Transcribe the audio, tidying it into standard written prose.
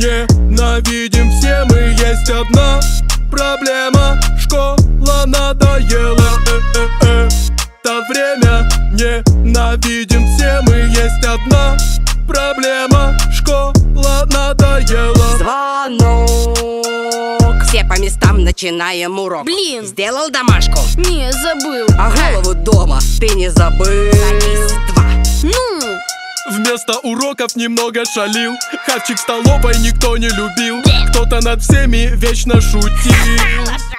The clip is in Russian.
ненавидим все мы. Есть одна проблема: школа надоела. Это время ненавидим все мы. Есть одна проблема: школа надоела. Звонок. Все по местам, начинаем урок. Блин. Сделал домашку? Не, забыл. А голову дома ты не забыл? Садись, 2. Ну, Вместо уроков немного шалил. Хавчик в столовой никто не любил. Кто-то над всеми вечно шутил.